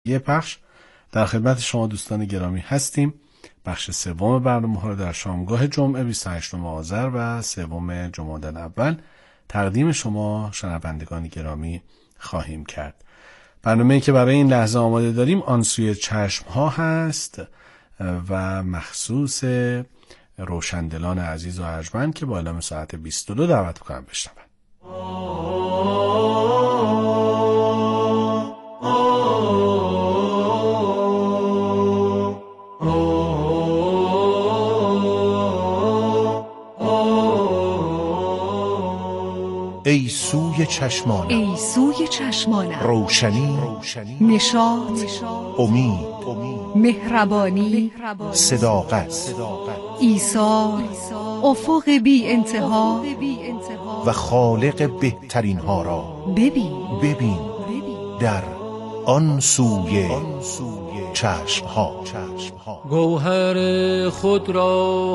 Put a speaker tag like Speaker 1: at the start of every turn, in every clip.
Speaker 1: یه بخش در خدمت شما دوستان گرامی هستیم. بخش سوم برنامه ها رو در شامگاه جمعه 28 آذر و 3 جمادی الاول تقدیم شما شنوندگان گرامی خواهیم کرد. برنامه‌ای که برای این لحظه آماده داریم آن سوی چشم ها هست و مخصوص روشندلان عزیز و ارجمند که با اعلام ساعت 22 دعوت کنم بشنون.
Speaker 2: ای سوی چشمانم،
Speaker 3: ای سوی چشمانم،
Speaker 2: روشنی،
Speaker 3: نشاط،
Speaker 2: امید،
Speaker 3: مهربانی،
Speaker 2: صداقت،
Speaker 3: ایثار، افق بی انتها
Speaker 2: و خالق بهترین ها را ببین در آن سوی چشم ها.
Speaker 4: گوهر خود را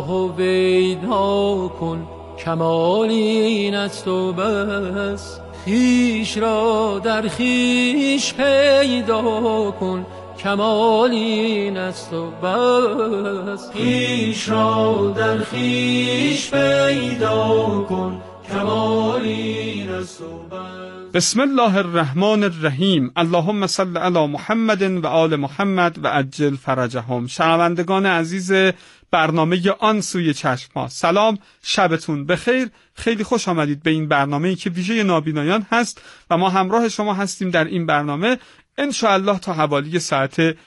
Speaker 4: هویدا کن، کمال این است و بس. خویش را در خویش پیدا کن، کمال این است و بس. خویش را در خویش پیدا کن، کمال این است و بس.
Speaker 5: بسم الله الرحمن الرحیم. اللهم صل علی محمد و آل محمد و عجل فرجهم. شنوندگان عزیز برنامه آن سوی چشم ها، سلام، شبتون بخیر. خیلی خوش آمدید به این برنامه‌ای که ویژه نابینایان هست و ما همراه شما هستیم در این برنامه انشاءالله تا حوالی ساعت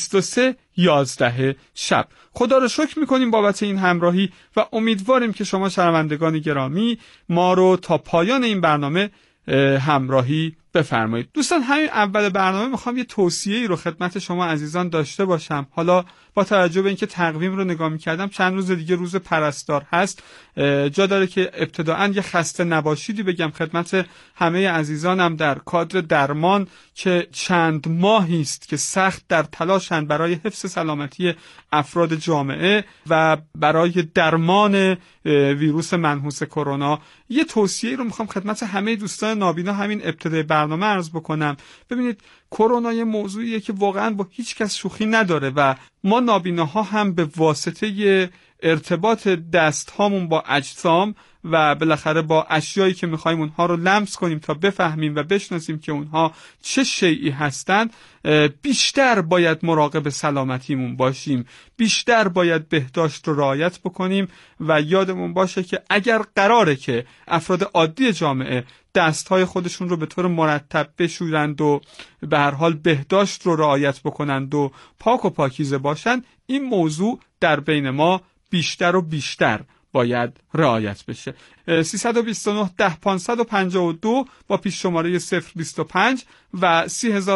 Speaker 5: 23:11 شب. خدا رو شکر میکنیم بابت این همراهی و امیدواریم که شما شنوندگان گرامی ما رو تا پایان این برنامه همراهی بفرمایید. دوستان، همین اول برنامه میخوام یه توصیه‌ای رو خدمت شما عزیزان داشته باشم. حالا با توجه به اینکه تقویم رو نگاه می‌کردم چند روز دیگه روز پرستار هست، جا داره که ابتداً یه خسته نباشیدی بگم خدمت همه عزیزانم در کادر درمان که چند ماهی است که سخت در تلاشن برای حفظ سلامتی افراد جامعه و برای درمان ویروس منحوس کرونا. یه توصیه رو میخوام خدمت همه دوستان نابینا همین ابتدای برنامه عرض بکنم. ببینید، کرونا یه موضوعیه که واقعا با هیچ کس شوخی نداره و ما نابیناها هم به واسطه ارتباط دست هامون با اجسام و بالاخره با اشیایی که میخوایم اونها رو لمس کنیم تا بفهمیم و بشناسیم که اونها چه شیئی هستند، بیشتر باید مراقب سلامتیمون باشیم، بیشتر باید بهداشت رو رعایت بکنیم و یادمون باشه که اگر قراره که افراد عادی جامعه دستهای خودشون رو به طور مرتب بشورند و به هر حال بهداشت رو رعایت بکنند و پاک و پاکیزه باشند، این موضوع در بین ما بیشتر و بیشتر باید رعایت بشه. 329 10 552 با پیش شماره 025 و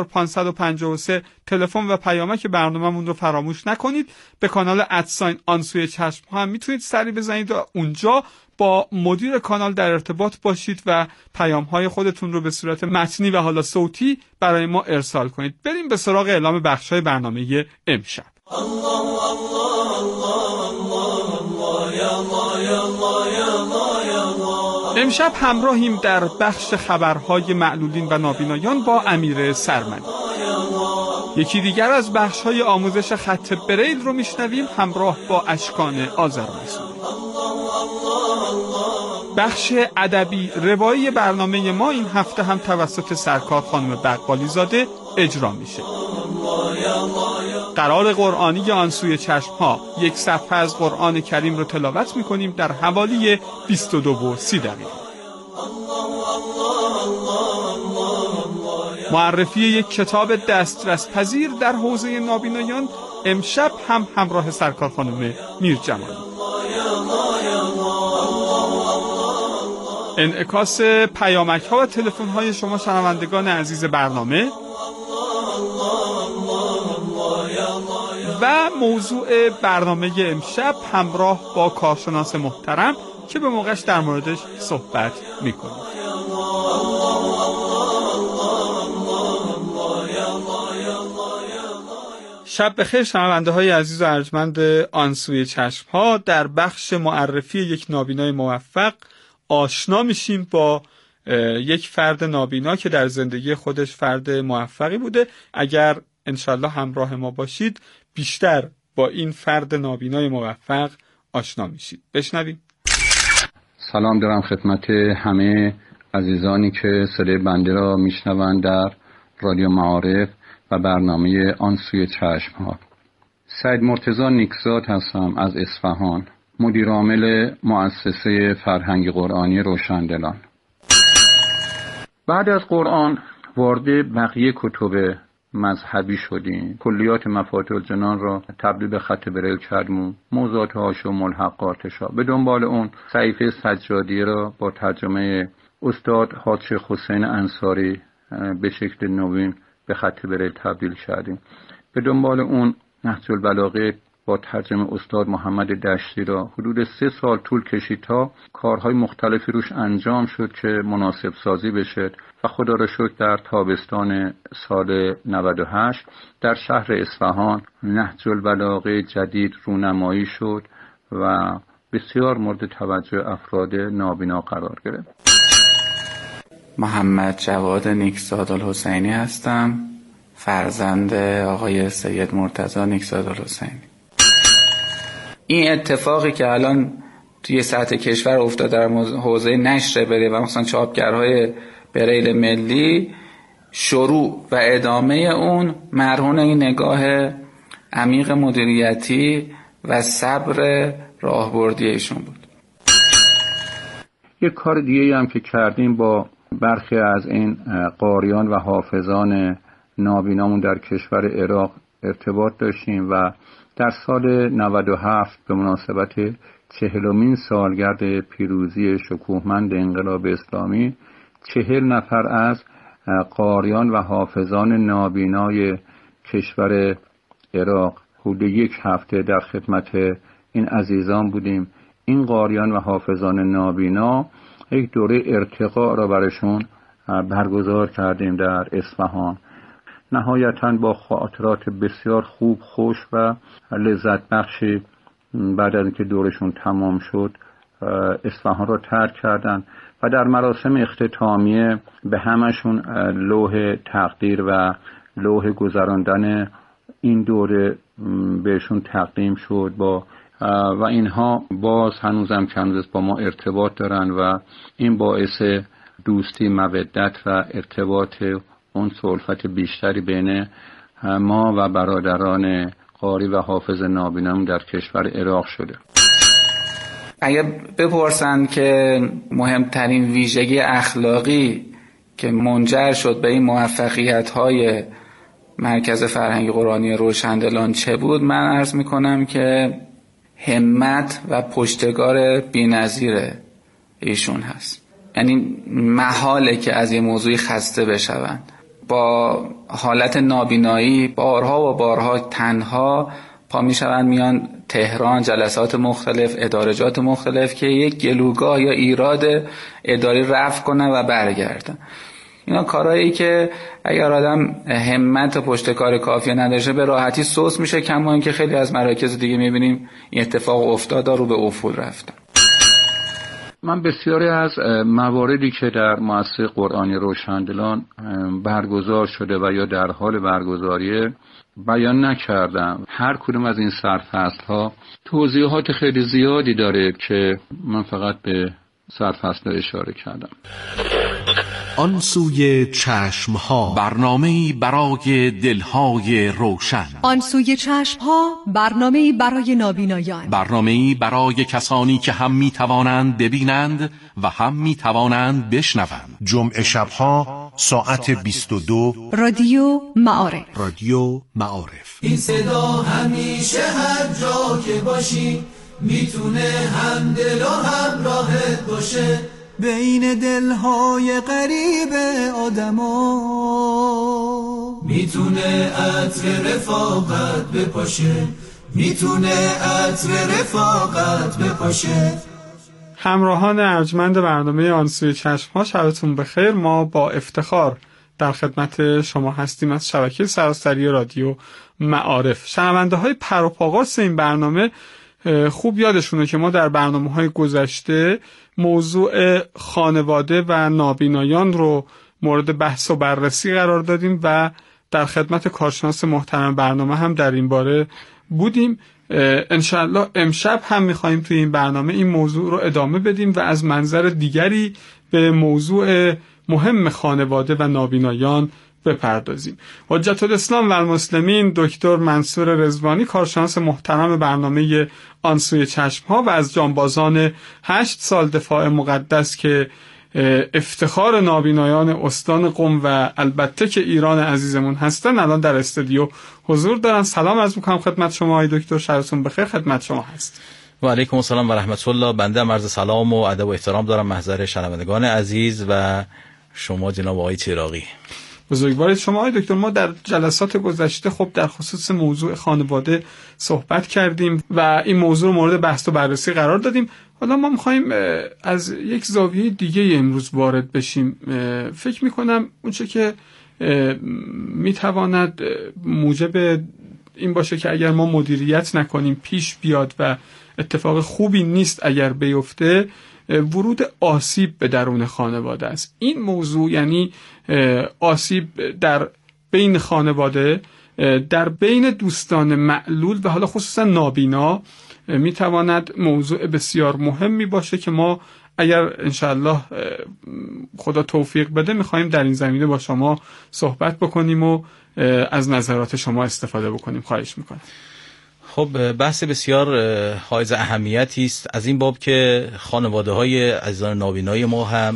Speaker 5: 30553 تلفن و پیامک برنامه‌مون رو فراموش نکنید. به کانال آن سوی چشم ها هم میتونید سری بزنید و اونجا با مدیر کانال در ارتباط باشید و پیام‌های خودتون رو به صورت متنی و حالا صوتی برای ما ارسال کنید. بریم به سراغ اعلام بخش‌های برنامه امشب. امشب همراهیم در بخش خبرهای معلولین و نابینایان با امیر سرمدی. یکی دیگر از بخش‌های آموزش خط بریل رو میشنویم همراه با اشکان آذرمسوری. بخش ادبی روایی برنامه ما این هفته هم توسط سرکار خانم بقالی زاده اجرا میشه. قرار قرآنی آن سوی چشم ها، یک صفحه از قرآن کریم رو تلاوت میکنیم در حوالی 22:30. معرفی یک کتاب دسترس پذیر در حوزه نابینایان امشب هم همراه سرکار خانم میرجمالی. انعکاس پیامک ها و تلفن های شما شنوندگان عزیز برنامه و موضوع برنامه امشب همراه با کارشناس محترم که به موقعش در موردش صحبت میکنیم. شب بخیر شنونده های عزیز و ارجمند آن سوی چشم ها. در بخش معرفی یک نابینای موفق آشنا میشیم با یک فرد نابینا که در زندگی خودش فرد موفقی بوده. اگر انشالله همراه ما باشید، بیشتر با این فرد نابینای موفق آشنا میشید. بشنویم.
Speaker 6: سلام دارم خدمت همه عزیزانی که صدای بنده را میشنوند در رادیو معارف و برنامه آن سوی چشم ها. سید مرتضی نیکزاد هستم از اصفهان، مدیر عامل مؤسسه فرهنگ قرآنی روشندلان. بعد از قرآن وارد بقیه کتب مذهبی شدیم. کلیات مفاتیح الجنان را تبدیل به خط بریل کردیم، موضوعات حاشیه و ملحقاتش را. به دنبال اون صحیفه سجادیه را با ترجمه استاد حاج شیخ حسین انصاری به شکل نوین به خط بریل تبدیل کردیم. به دنبال اون نهج البلاغه با ترجمه استاد محمد دشتی را حدود 3 سال طول کشید تا کارهای مختلفی روش انجام شد که مناسب سازی بشه و خدا را شکر در تابستان سال 98 در شهر اصفهان نهج البلاغه جدید رونمایی شد و بسیار مورد توجه افراد نابینا قرار گرفت.
Speaker 7: محمد جواد نیکزاد الحسینی هستم، فرزند آقای سید مرتضی نیکزاد الحسینی. این اتفاقی که الان توی سطح کشور افتاد در حوزه نشر بریل و مثلا چاپگرهای بریل ملی، شروع و ادامه اون مرهون این نگاه عمیق مدیریتی و صبر راهبردی ایشون بود.
Speaker 6: یک کار دیگه هم که کردیم، با برخی از این قاریان و حافظان نابینامون در کشور عراق ارتباط داشتیم و در سال 97 به مناسبت 40مین سالگرد پیروزی شکوهمند انقلاب اسلامی 40 نفر از قاریان و حافظان نابینای کشور عراق حدود 1 هفته در خدمت این عزیزان بودیم. این قاریان و حافظان نابینا یک دوره ارتقاء را برشون برگزار کردیم در اصفهان. نهایتاً با خاطرات بسیار خوب، خوش و لذت بخشی بعد از اینکه دورشون تمام شد اصفهان را ترک کردند و در مراسم اختتامیه به همشون لوح تقدیر و لوح گذراندن این دوره بهشون تقدیم شد و اینها باز هنوزم با ما ارتباط دارن و این باعث دوستی، مودت و ارتباط اون الفت بیشتری بین ما و برادران قاری و حافظ نابینان در کشور عراق شده.
Speaker 7: اگر بپرسن که مهمترین ویژگی اخلاقی که منجر شد به این موفقیت‌های مرکز فرهنگ قرآنی روشندلان چه بود، من عرض میکنم که همت و پشتکار بی‌نظیر ایشون هست. یعنی محاله که از یه موضوعی خسته بشوند. با حالت نابینایی بارها و بارها تنها پا میشوند میان تهران، جلسات مختلف، ادارجات مختلف که یک گلوگاه یا ایراد اداری رفع کنن و برگردن. اینا کارهایی که اگر آدم همت و پشتکار کافی نداشته به راحتی سوس میشه، کما اینکه خیلی از مراکز دیگه میبینیم این اتفاق افتاد رو به افول رفتن.
Speaker 6: من بسیاری از مواردی که در مؤسسه قرآنی روشندلان برگزار شده و یا در حال برگزاریه بیان نکردم. هر کدوم از این سرفصل‌ها توضیحات خیلی زیادی داره که من فقط به سرفصل اشاره کردم.
Speaker 2: آن سوی چشم‌ها،
Speaker 8: برنامه‌ای برای دلهای روشن.
Speaker 3: آن سوی چشم‌ها، برنامه‌ای برای نابینایان.
Speaker 8: برنامه‌ای برای کسانی که هم می‌توانند ببینند و هم می‌توانند بشنوند.
Speaker 2: جمعه شب‌ها ساعت 22.
Speaker 3: رادیو معارف.
Speaker 2: رادیو معارف.
Speaker 9: این صدا همیشه هر جا که باشی میتونه هم دل و هم راحت باشه، بین دلهای غریب آدما میتونه عطر رفاقت بپاشه، میتونه عطر رفاقت بپاشه.
Speaker 5: همراهان ارجمند برنامه آن سوی چشم‌ها، شبتون بخیر. ما با افتخار در خدمت شما هستیم از شبکه سراسری رادیو معارف. شنونده‌های پروپاگاس این برنامه خوب یادشونه که ما در برنامه‌های گذشته موضوع خانواده و نابینایان رو مورد بحث و بررسی قرار دادیم و در خدمت کارشناس محترم برنامه هم در این باره بودیم. انشاءالله امشب هم میخواییم توی این برنامه این موضوع رو ادامه بدیم و از منظر دیگری به موضوع مهم خانواده و نابینایان بپردازیم. حجت الاسلام و المسلمین دکتر منصور رضوانی، کارشناس محترم برنامه آن سوی چشم‌ها و از جانبازان 8 سال دفاع مقدس که افتخار نابینایان استان قم و البته که ایران عزیزمون هستن، الان در استودیو حضور دارن. سلام عرض می‌کنم خدمت شما آقای دکتر، شبتون بخیر. خدمت شما هست.
Speaker 10: و علیکم السلام و رحمت الله. بنده عرض سلام و ادب و احترام دارم محضر شنوندگان عزیز و شما جناب آقای چراغی.
Speaker 5: بزرگوارید شما آقای دکتر. ما در جلسات گذشته خب در خصوص موضوع خانواده صحبت کردیم و این موضوع مورد بحث و بررسی قرار دادیم. حالا ما می‌خوایم از یک زاویه دیگه امروز وارد بشیم. فکر می‌کنم اونچه که میتواند موجب این باشه که اگر ما مدیریت نکنیم پیش بیاد و اتفاق خوبی نیست اگر بیفته، ورود آسیب به درون خانواده است. این موضوع یعنی آسیب در بین خانواده، در بین دوستان معلول و حالا خصوصا نابینا میتواند موضوع بسیار مهمی باشه که ما اگر انشاءالله خدا توفیق بده میخواییم در این زمینه با شما صحبت بکنیم و از نظرات شما استفاده بکنیم. خواهش میکنم.
Speaker 10: خب بحث بسیار حائز اهمیتی است، از این باب که خانواده‌های عزیزان نابینای ما هم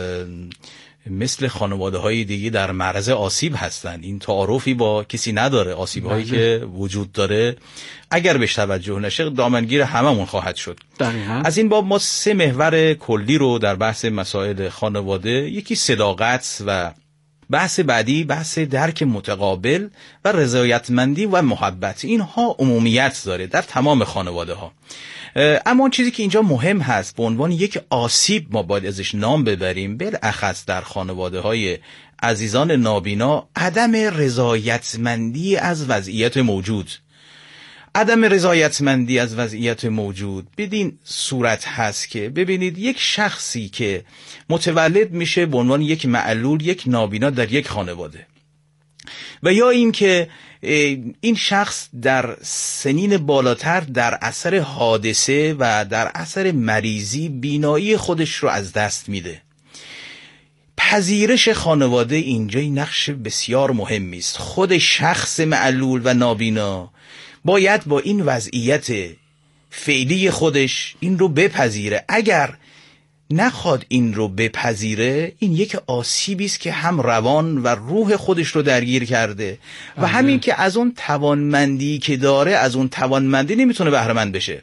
Speaker 10: مثل خانواده‌های دیگه در معرض آسیب هستند. این تعارفی با کسی نداره. آسیب‌هایی که وجود داره اگر بهش توجه نشه دامنگیر هممون خواهد شد.
Speaker 5: دقیقاً.
Speaker 10: از این باب ما 3 محور کلی رو در بحث مسائل خانواده، یکی صداقت و بحث بعدی بحث درک متقابل و رضایتمندی و محبت، اینها عمومیت داره در تمام خانواده ها. اما اون چیزی که اینجا مهم هست به عنوان یک آسیب ما باید ازش نام ببریم، بالاخص در خانواده های عزیزان نابینا، عدم رضایتمندی از وضعیت موجود. عدم رضایتمندی از وضعیت موجود بدین صورت هست که ببینید یک شخصی که متولد میشه به عنوان یک معلول، یک نابینا در یک خانواده، و یا این که این شخص در سنین بالاتر در اثر حادثه و در اثر مریضی بینایی خودش رو از دست میده. پذیرش خانواده اینجا نقش بسیار مهمی است. خود شخص معلول و نابینا باید با این وضعیت فعلی خودش این رو بپذیره. اگر نخواد این رو بپذیره، این یک آسیبی است که هم روان و روح خودش رو درگیر کرده و همین که از اون توانمندی که داره، از اون توانمندی نمیتونه بهره مند بشه.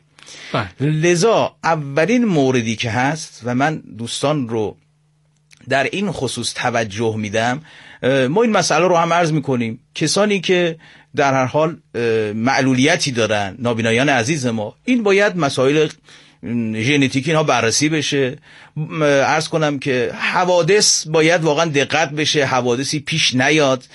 Speaker 10: لذا اولین موردی که هست و من دوستان رو در این خصوص توجه میدم، ما این مسئله رو هم عرض میکنیم، کسانی که در هر حال معلولیتی دارن، نابینایان عزیز ما، این باید مسائل ژنتیکی اینها بررسی بشه. عرض کنم که حوادث باید واقعا دقت بشه، حوادثی پیش نیاد.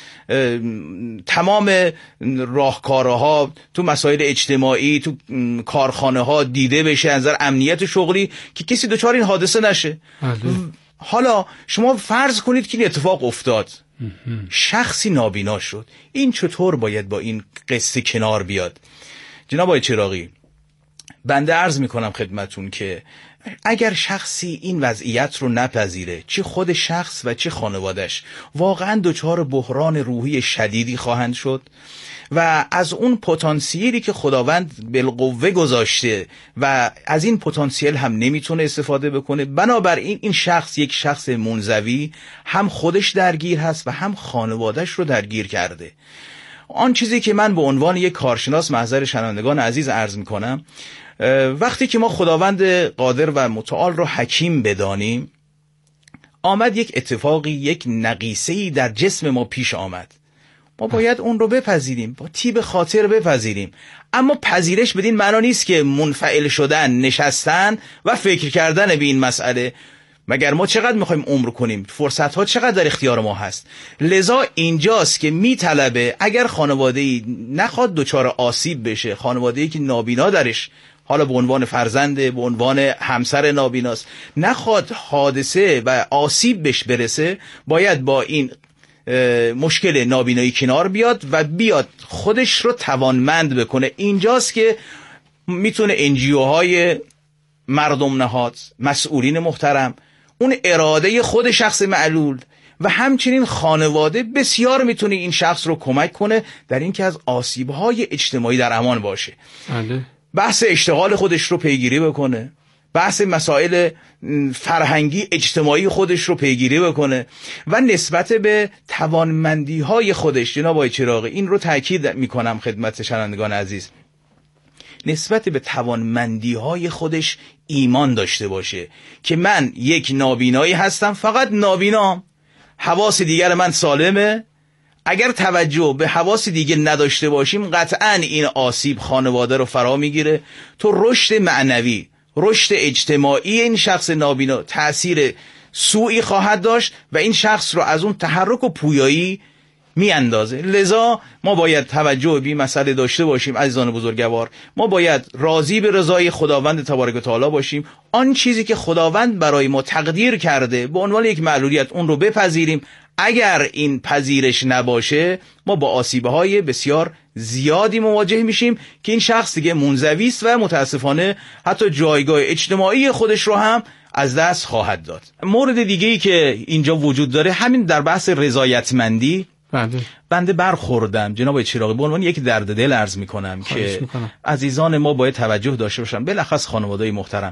Speaker 10: تمام راهکارها تو مسائل اجتماعی، تو کارخانه ها دیده بشه از نظر امنیت شغلی که کسی دچار این حادثه نشه. حالا شما فرض کنید که این اتفاق افتاد، شخصی نابینا شد، این چطور باید با این قصه کنار بیاد؟ جناب آقای چراغی، بنده عرض میکنم خدمتون که اگر شخصی این وضعیت رو نپذیره، چه خود شخص و چه خانوادش، واقعا دچار بحران روحی شدیدی خواهند شد و از اون پتانسیلی که خداوند بالقوه گذاشته و از این پتانسیل هم نمیتونه استفاده بکنه. بنابراین این شخص یک شخص منزوی، هم خودش درگیر هست و هم خانوادش رو درگیر کرده. آن چیزی که من به عنوان یک کارشناس محضر شنوندگان عزیز عرض میکنم، وقتی که ما خداوند قادر و متعال رو حکیم بدانیم، آمد یک اتفاقی، یک نقیصه‌ای در جسم ما پیش آمد، ما باید اون رو بپذیریم، با طیب خاطر بپذیریم. اما پذیرش بدین معنا نیست که منفعل شدن، نشستن و فکر کردن به این مسئله. مگر ما چقدر میخوایم عمر کنیم؟ فرصت ها چقدر در اختیار ما هست؟ لذا اینجاست که میطلبه اگر خانواده‌ای نخواد دچار آسیب بشه، خانواده‌ای که نابینا درش، حالا به عنوان فرزنده، به عنوان همسر نابیناست، نخواد حادثه و آسیب بهش برسه، باید با این مشکل نابینایی کنار بیاد و بیاد خودش رو توانمند بکنه. اینجاست که میتونه NGO های مردم نهاد، مسئولین محترم، اون اراده خود شخص معلول و همچنین خانواده بسیار میتونه این شخص رو کمک کنه در اینکه از آسیب‌های اجتماعی در امان باشه. بحث اشتغال خودش رو پیگیری بکنه، بحث مسائل فرهنگی اجتماعی خودش رو پیگیری بکنه و نسبت به توانمندی‌های خودش، جناب آقای چراغی این رو تاکید میکنم خدمت شنوندگان عزیز، نسبت به توانمندی‌های خودش ایمان داشته باشه که من یک نابینایی هستم، فقط نابینام، حواس دیگر من سالمه. اگر توجه به حواس دیگه نداشته باشیم قطعاً این آسیب خانواده رو فرا میگیره. تو رشد معنوی، رشد اجتماعی این شخص نابینا تأثیر سوئی خواهد داشت و این شخص رو از اون تحرک و پویایی میاندازه. لذا ما باید توجه به این مسئله داشته باشیم عزیزان بزرگوار. ما باید راضی به رضای خداوند تبارک و تعالی باشیم. آن چیزی که خداوند برای ما تقدیر کرده به عنوان یک معلولیت اون رو بپذیریم. اگر این پذیرش نباشه ما با آسیب‌های بسیار زیادی مواجه میشیم که این شخص دیگه منزوی است و متاسفانه حتی جایگاه اجتماعی خودش رو هم از دست خواهد داد. مورد دیگه‌ای که اینجا وجود داره همین در بحث رضایتمندی. بنده برخوردم جناب چراغی به عنوان یک درد دل عرض میکنم که عزیزان ما باید توجه داشته باشن، بالاخص خانواده‌های محترم.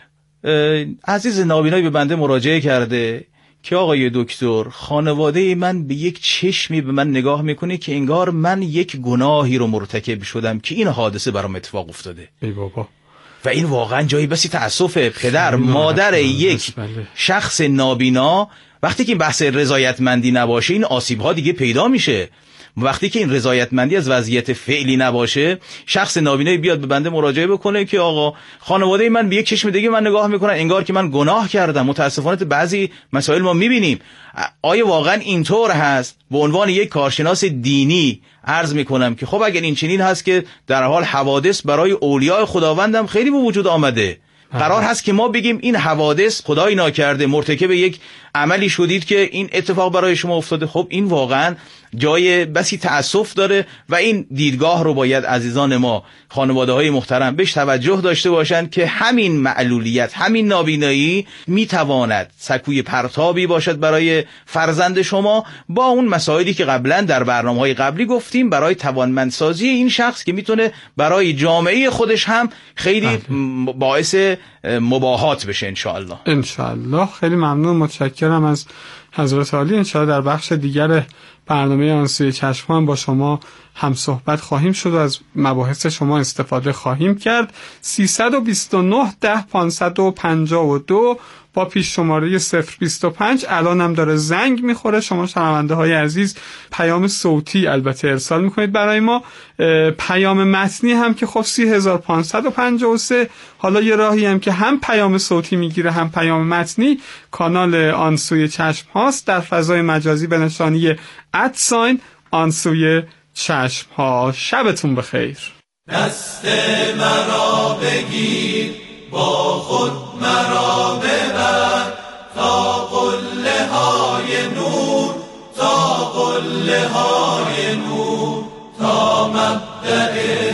Speaker 10: عزیز نابینایی به بنده مراجعه کرده که آقای دکتر خانواده من به یک چشمی به من نگاه میکنه که انگار من یک گناهی رو مرتکب شدم که این حادثه برام اتفاق افتاده. ای بابا. و این واقعا جایی بسی تأسف پدر مادر یک شخص نابینا. وقتی که این بحث رضایتمندی نباشه این آسیب ها دیگه پیدا میشه. وقتی که این رضایتمندی از وضعیت فعلی نباشه شخص نابینایی بیاد به بنده مراجعه بکنه که آقا خانواده من به یک چشم دیگه من نگاه میکنن انگار که من گناه کردم. متاسفانه بعضی مسائل ما میبینیم. آیا واقعا اینطور هست؟ به عنوان یک کارشناس دینی عرض میکنم که خب اگر این چنین هست که در حال حوادث برای اولیاء خداوندم خیلی به وجود آمده. قرار هست که ما بگیم این حوادث خدای ناکرده مرتکب یک عملی شدید که این اتفاق برای شما افتاده. خب این واقعا جای بسی تأسف داره و این دیدگاه رو باید عزیزان ما خانواده‌های محترم بهش توجه داشته باشند که همین معلولیت، همین نابینایی میتواند سکوی پرتابی باشد برای فرزند شما با اون مسائلی که قبلا در برنامه‌های قبلی گفتیم برای توانمندسازی این شخص که میتونه برای جامعه خودش هم خیلی باعث مباهات بشه انشاءالله.
Speaker 5: انشاءالله. خیلی ممنون، متشکرم از حضرت عالی. انشاءالله در بخش دیگر برنامه آن سوی چشم ها با شما هم صحبت خواهیم شد و از مباحث شما استفاده خواهیم کرد. 329 10 552 با پیش شماره 025 الان هم داره زنگ میخوره. شما شنونده های عزیز پیام صوتی البته ارسال میکنید برای ما، پیام متنی هم که خب 30553. حالا یه راهی هم که هم پیام صوتی میگیره هم پیام متنی، کانال آن سوی چشم هاست در فضای مجازی به نشانی @ آن سوی چشم ها. شبتون بخیر.
Speaker 9: دست مرا بگیر با خود مرا ببر تا قله های نور، تا قله های نور، تا مبدأ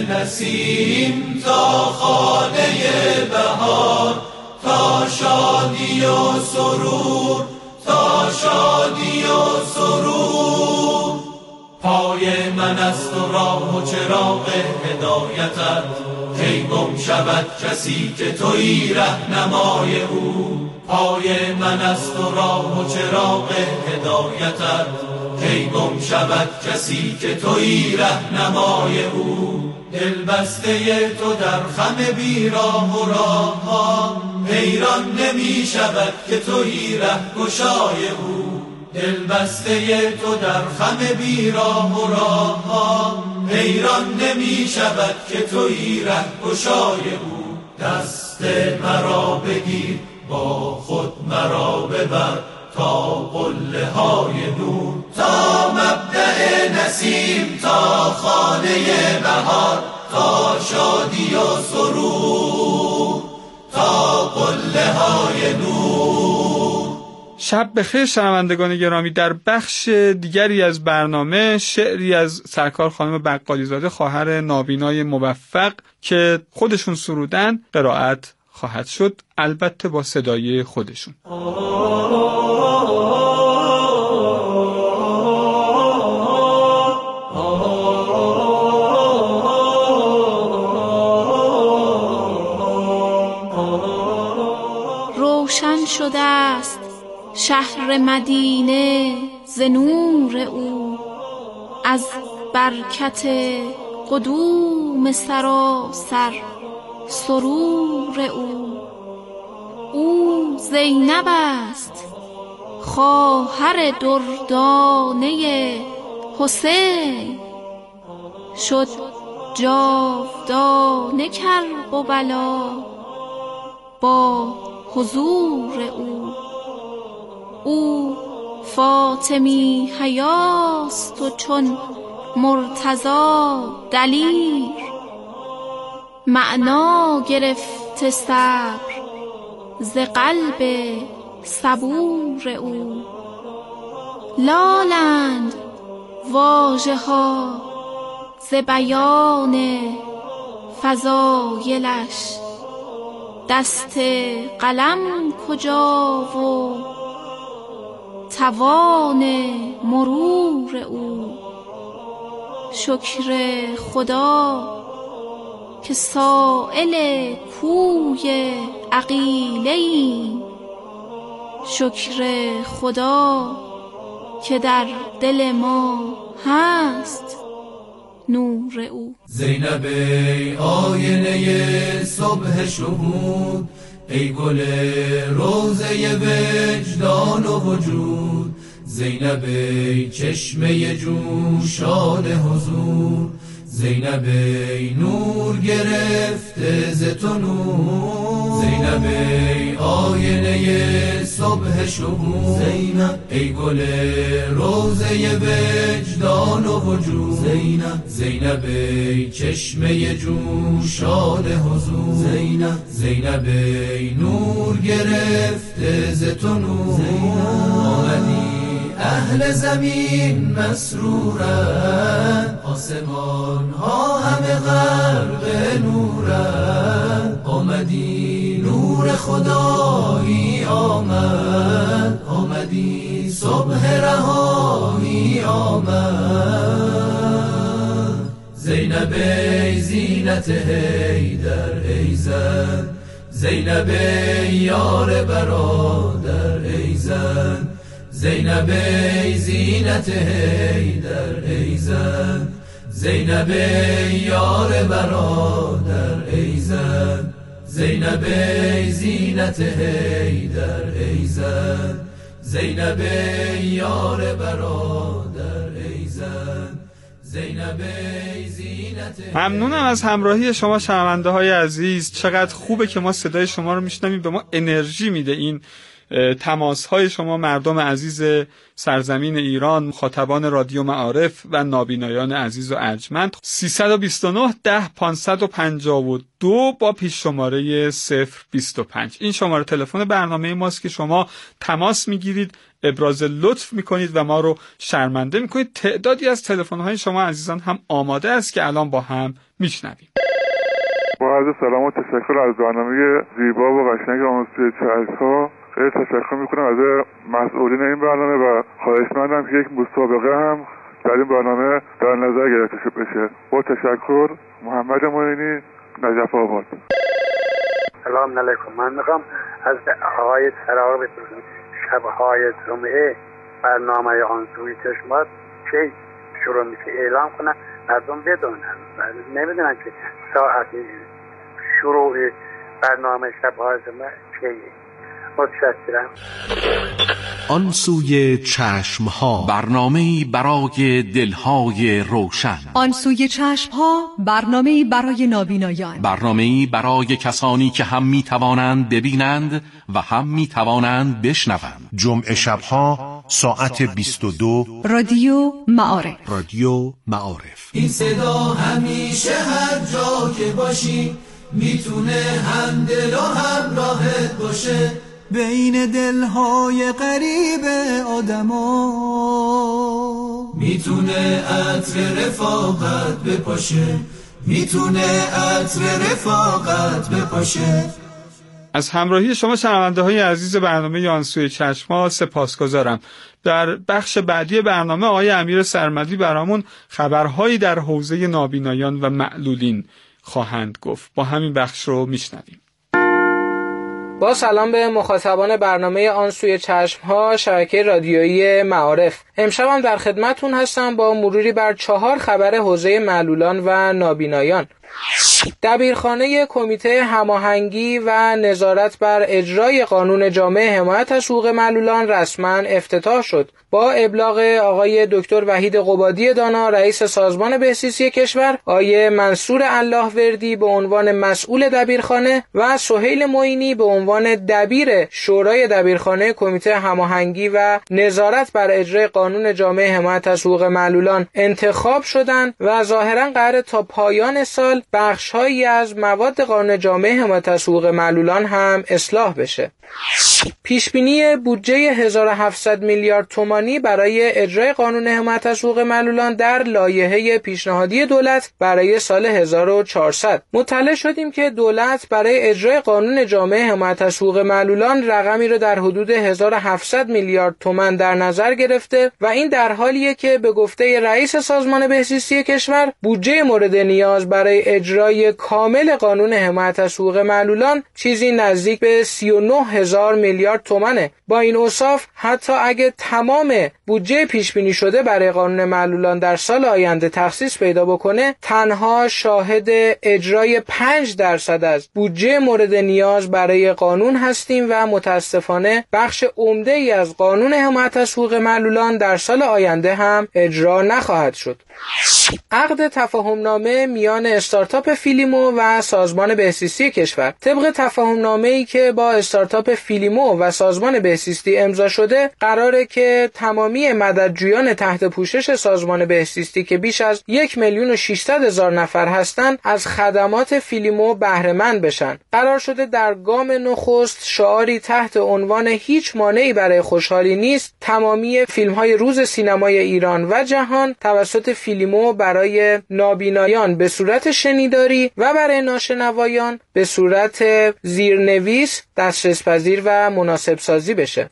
Speaker 9: نسیم، تا خانه بهار، تا شادی و سرور، تا شادی و سرور. پای من است و راه و چراغ هدایتت، کی گم شود کسی که تویی رهنمای او. پای من است و راه و چراغ هدایتت، کی گم شود کسی که تویی رهنمای او. دل بسته تو در خم بیراه و راه ها، حیران نمی شود که تویی رهگشای او. دل بسته تو در خم بیراه و راه ها، حیران نمی شود که تویی رهگشای او. دست مرا بگیر با خود مرا ببر تا قله های نور، تا مبدأ نسیم، تا خانه بهار، تا شادی و سرور، تا قله های نور.
Speaker 5: شب بخیر شنوندگان گرامی. در بخش دیگری از برنامه شعری از سرکار خانم بقالی زاده خواهر نابینای موفق که خودشون سرودن قرائت خواهد شد، البته با صدای خودشون.
Speaker 11: روشن شده است شهر مدینه ز نور او، از برکت قدوم سراسر سرور او زینب است خواهر دردانه حسین، شد جاودانه کرب و بلا با حضور او فاطمی حیاست و چون مرتضی دلیر، معنا گرفته صبر ز قلب صبور او. لالند واژه ها ز بیان فضایلش، دست قلم کجا و توان مرور او. شکر خدا که سائل کوی عقیله‌ایم، شکر خدا که در دل ما هست نور او.
Speaker 9: زینب ای آینه صبح شهود، ای گل روضه وجدان و وجود، زینب ای چشمه جوشان حضور، زینب ای نور گرفته ز تو نور، زینب ای آینه صبح شهود، زینب ای گل روضه وجدان و وجود، زینب زینب ای چشمه جوشان حضور، زینب زینب ای نور گرفته ز تو نور، آمدی اهل زمین مسرورند، آسمان ها همه غرق نورند، آمدی نور خدایی آمد، آمدی صبح رهایی آمد. زینب ای زینت حیدر ای زن، زینب ای یار برادر ای زن، زینب ای زینت حیدر ای زن، زینب ای یار برادر ای زن، زینب ای زینت حیدر ای زن، زینب ای یار برادر ای زن، زینب ای زینت.
Speaker 5: ممنونم از همراهی شما شنونده های عزیز. چقدر خوبه که ما صدای شما رو میشنویم، به ما انرژی میده این تماس های شما مردم عزیز سرزمین ایران، مخاطبان رادیو معارف و نابینایان عزیز و ارجمند. 329 10 552 با پیش شماره 025 این شماره تلفن برنامه ماست که شما تماس میگیرید، ابراز لطف میکنید و ما رو شرمنده میکنید. تعدادی از تلفن های شما عزیزان هم آماده است که الان با هم میشنویم.
Speaker 12: با عرض سلام و تشکر از برنامه زیبا و قشنگ آنسوی چشم‌ها. خیلی تشکر میکنم از مسئولین این برنامه و خواهشمندم که یک مسابقه هم در این برنامه در نظر گرفته بشه. با تشکر، محمد معینی، نجف آباد.
Speaker 13: سلام علیکم. من میخوام از آقای سراغ بپرسم شبهای جمعه برنامه آنسوی چشمات چه شروع میشه اعلام کنن مردم بدونن، نمیدونن که ساعت شروع برنامه شبهای جمعه چیه. متشکرم.
Speaker 2: آن سوی چشمها،
Speaker 8: برنامه‌ای برای دلهای روشن.
Speaker 3: آن سوی چشمها، برنامه‌ای برای نابینایان.
Speaker 8: برنامه‌ای برای کسانی که هم می‌توانند ببینند و هم می‌توانند بشنوند.
Speaker 2: جمعه شبها ساعت 22.
Speaker 3: رادیو معارف.
Speaker 2: رادیو معارف.
Speaker 9: این صدا همیشه هر جا که باشی میتونه هم دل و هم راحت باشه. بین دلهای غریب آدما. میتونه عطر رفاقت بپاشه، میتونه عطر رفاقت بپاشه.
Speaker 5: از همراهی شما شنونده های عزیز برنامه آن سوی چشم‌ها سپاسگزارم. در بخش بعدی برنامه آقای امیر سرمدی برامون خبرهایی در حوزه نابینایان و معلولین خواهند گفت. با همین بخش رو میشنویم.
Speaker 14: با سلام به مخاطبان برنامه آن سوی چشم‌ها شبکه رادیویی معارف. امشب هم در خدمتون هستم با مروری بر 4 خبر حوزه معلولان و نابینایان. دبیرخانه کمیته هماهنگی و نظارت بر اجرای قانون جامع حمایت از حقوق معلولان رسما افتتاح شد. با ابلاغ آقای دکتر وحید قبادی دانا رئیس سازمان بهزیستی کشور، آقای منصور الله وردی به عنوان مسئول دبیرخانه و سهیل معینی به عنوان دبیر شورای دبیرخانه کمیته هماهنگی و نظارت بر اجرای قانون جامع حمایت از حقوق معلولان انتخاب شدند و ظاهرا قرار تا پایان سال بخش‌هایی از مواد قانون جامع حمایت از حقوق معلولان هم اصلاح بشه. پیشبینی بودجه 1700 میلیارد تومانی برای اجرای قانون حمایت از حقوق معلولان در لایحه پیشنهادی دولت برای سال 1400. مطلع شدیم که دولت برای اجرای قانون جامع حمایت از حقوق معلولان رقمی رو در حدود 1700 میلیارد تومان در نظر گرفته و این در حالیه که به گفته رئیس سازمان بهزیستی کشور بودجه مورد نیاز برای اجرای کامل قانون حمایت از حقوق معلولان چیزی نزدیک به 39,000 میلیارد تومانه. با این اوصاف حتی اگه تمام بودجه پیش بینی شده برای قانون معلولان در سال آینده تخصیص پیدا بکنه، تنها شاهد اجرای 5% از بودجه مورد نیاز برای قانون هستیم و متاسفانه بخش عمده‌ای از قانون حمایت از حقوق معلولان در سال آینده هم اجرا نخواهد شد. عقد تفاهمنامه میان استارتاپ فیلیمو و سازمان بهزیستی کشور. طبق تفاهمنامه‌ای که با استارتاپ فیلیمو و سازمان بهزیستی امضا شده، قراره که تمامی مددجویان تحت پوشش سازمان بهزیستی که بیش از 1,600,000 نفر هستند از خدمات فیلیمو بهره مند بشن. قرار شده در گام نخست شعاری تحت عنوان هیچ مانعی برای خوشحالی نیست، تمامی فیلم‌های روز سینمای ایران و جهان توسط فیلیمو برای نابینایان به صورت شنیداری و برای ناشنوایان به صورت زیرنویس دسترس‌پذیر و مناسب سازی بشه.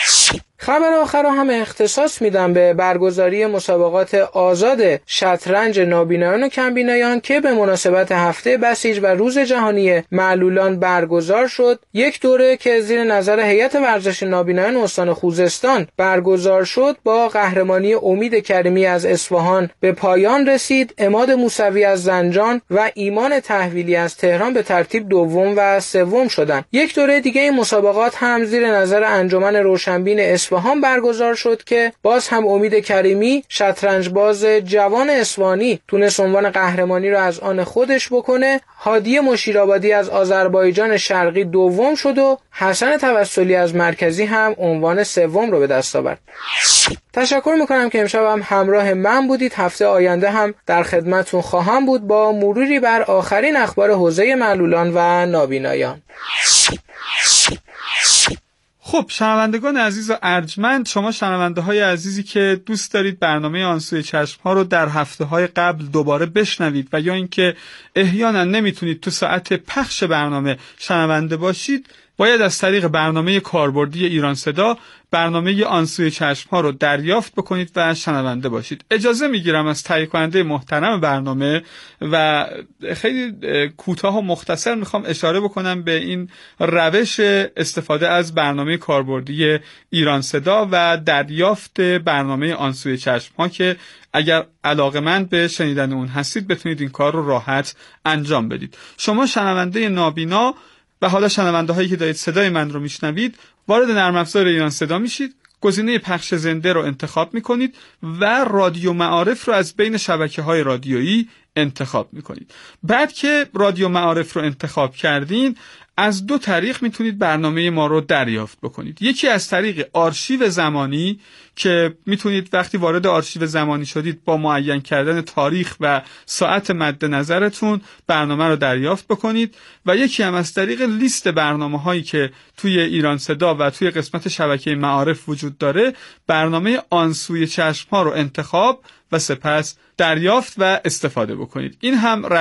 Speaker 14: خبر آخر رو هم اختصاص میدم به برگزاری مسابقات آزاد شطرنج نابینایان و کمبینایان که به مناسبت هفته بسیج و روز جهانی معلولان برگزار شد. یک دوره که زیر نظر هیئت ورزش نابینایان استان خوزستان برگزار شد با قهرمانی امید کریمی از اصفهان به پایان رسید. عماد موسوی از زنجان و ایمان تحویلی از تهران به ترتیب دوم و سوم شدند. یک دوره دیگه این مسابقات هم زیر نظر انجمن روشنبین اصفهان برگزار شد که باز هم امید کریمی شطرنج باز جوان اصفهانی تونست عنوان قهرمانی رو از آن خودش بکنه. هادی مشیرآبادی از آذربایجان شرقی دوم شد و حسن توسلی از مرکزی هم عنوان سوم رو به دست آورد. تشکر میکنم که امشب هم همراه من بودید. هفته آینده هم در خدمتون خواهم بود با مروری بر آخرین اخبار حوزه معلولان و نابینایان.
Speaker 5: خب شنوندگان عزیز و ارجمند، شما شنونده های عزیزی که دوست دارید برنامه آن سوی چشم ها رو در هفته های قبل دوباره بشنوید و یا اینکه احیانا نمیتونید تو ساعت پخش برنامه شنونده باشید، باید از طریق برنامه کاربردی ایران صدا برنامه آن سوی چشم ها رو دریافت بکنید و شنونده باشید. اجازه میگیرم از تهیه کننده محترم برنامه و خیلی کوتاه و مختصر میخوام اشاره بکنم به این روش استفاده از برنامه کاربردی ایران صدا و دریافت برنامه آن سوی چشم ها که اگر علاقه‌مند به شنیدن اون هستید بتونید این کار رو راحت انجام بدید. شما شنونده نابینا و حالا شنونده هایی که دارید صدای من رو میشنوید وارد نرم افزار ایران صدا میشید، گزینه پخش زنده رو انتخاب میکنید و رادیو معارف رو از بین شبکه‌های رادیویی انتخاب میکنید. بعد که رادیو معارف رو انتخاب کردین، از 2 طریق میتونید برنامه ما رو دریافت بکنید. یکی از طریق آرشیو زمانی که میتونید وقتی وارد آرشیو زمانی شدید با معین کردن تاریخ و ساعت مد نظرتون برنامه رو دریافت بکنید، و یکی هم از طریق لیست برنامه هایی که توی ایران صدا و توی قسمت شبکه معارف وجود داره، برنامه آن سوی چشم ها رو انتخاب و سپس دریافت و استفاده بکنید. این هم